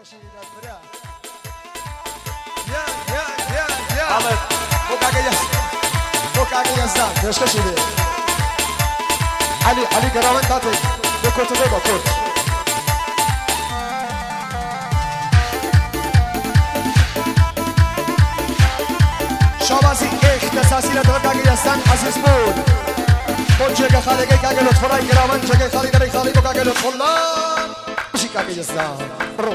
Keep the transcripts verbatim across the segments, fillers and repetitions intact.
Ahmet, bu kagayas, bu kagayasdan, başka şey değil. Ali, Ali Karaman tatlı, bu kutuda bakıyor. شابازی اختصاصی را دور کاغی هستن عزیز بود با چه خاله که کاغی لطفا رای گرامان چه خالی داری خالی با کاغی لطفا بشی کاغی هستن رو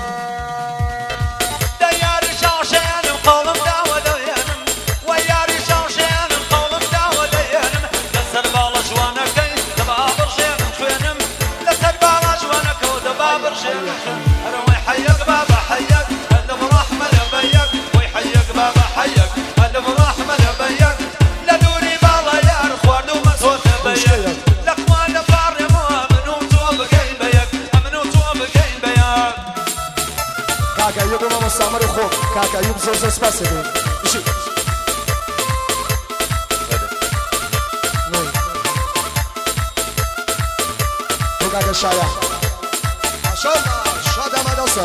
دیاری شاشنم قولم داو دیانم و یاری شاشنم قولم داو دیانم لسر بالا جوانا کی دبابر شنم خوینم لسر بالا جوانا کو دبابر شنم اروي حيك بابا حيك الف رحمه لبيك وي حيك بابا حيك الف رحمه لبيك لا دوري بالا يا خوارد ومسوت بيك الاخوان فارموا امنو توب كاين بيك امنو توب كاين بيك کاغی یو بما مستعمر خوب کاغی یو زور زور سپاس دید بشی تو کاغی شایا ماشاءالله شاد آمداسه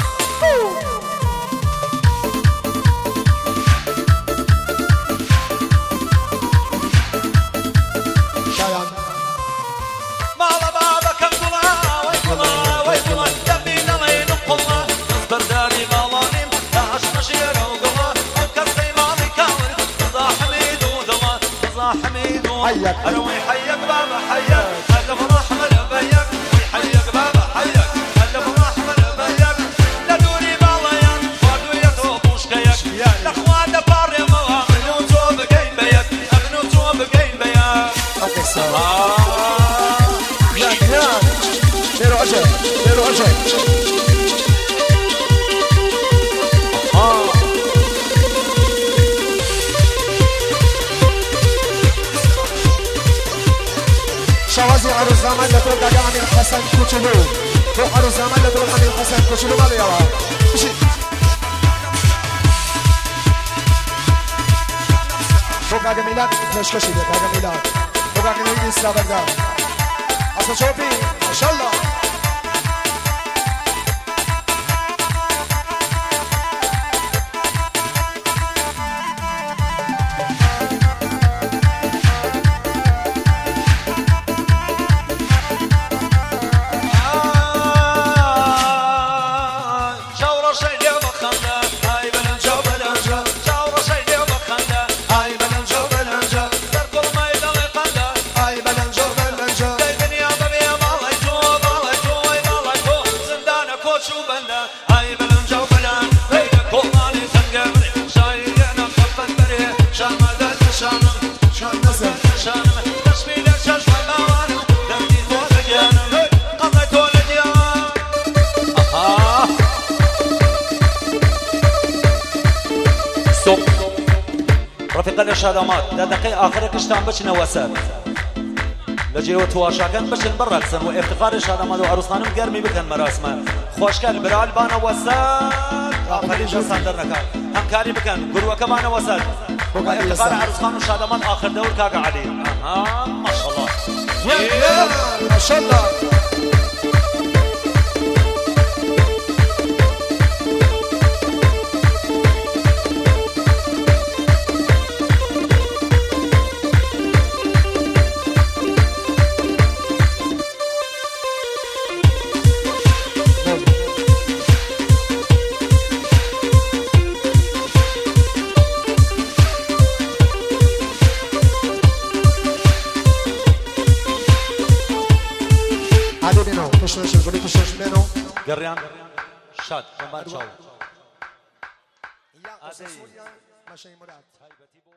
مالا بابا كنقلا ويقلا ويقلا دبينا لين قلا برداري مالانيم داش مشير وقلا وكسي مالي كاور رضا حميد ودلا رضا حميد اروي حيك بابا حيك الف رحمه لبيك ويحيك بابا حيك الف رحمه لبيك لا دوري بالايان فادو يتوبوش كيك الاخوان باري ما امنو توب كاين بيك امنو توب كاين بيك اوكي سلام Nero acı, Nero acı. شوازی عروس زمان لطول داگه امیر حسن کوچولو تو عروس زمان لطول امیر حسن کوچولو مالی یاوا بشی تو کاگه میلاد نشکشی ده کاگه میلاد تو کاگه میلاد اسلا برده اصلا شوفی ماشالله رفيق الشهادات دا دقيقة آخر كشتان بش نواسات لجيو تواشاكن بش برقصن وافتخار الشهادات وعروسانم قرمي بكن مراسمه خوشكال برال بانا وسات آخرين جسان درنكا همكاري بكن قروة كمان وسات افتخار عروسان الشهادات آخر دور كاقا علي آه ما شاء الله ما شاء الله قريان شاد شمال شاو يا ماشي مراد